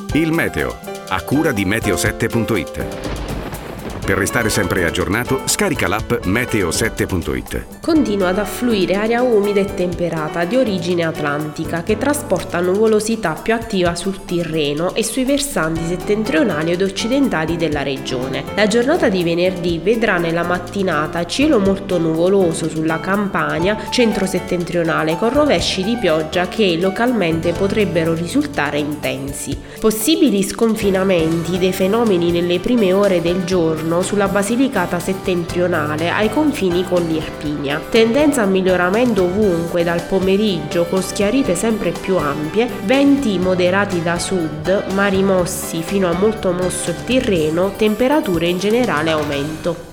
Il meteo, a cura di meteo7.it. Per restare sempre aggiornato, scarica l'app meteo7.it. Continua ad affluire aria umida e temperata di origine atlantica che trasporta nuvolosità più attiva sul Tirreno e sui versanti settentrionali ed occidentali della regione. La giornata di venerdì vedrà nella mattinata cielo molto nuvoloso sulla Campania centro-settentrionale con rovesci di pioggia che localmente potrebbero risultare intensi. Possibili sconfinamenti dei fenomeni nelle prime ore del giorno sulla Basilicata settentrionale ai confini con l'Irpinia. Tendenza a miglioramento ovunque dal pomeriggio con schiarite sempre più ampie, venti moderati da sud, mari mossi fino a molto mosso il Tirreno, temperature in generale aumento.